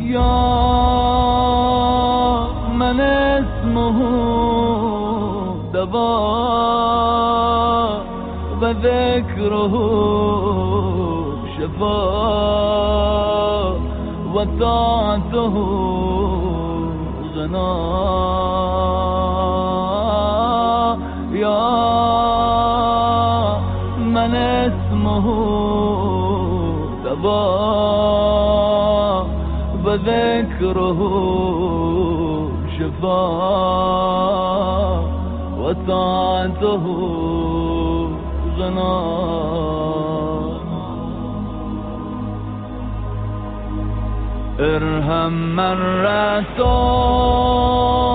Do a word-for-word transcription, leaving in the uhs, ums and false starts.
يا من اسمه دواء وذكره شفاء وطاعته غناء يا من اسمه دواء وذكره شفاء وطاعته غناء ارحم من رسول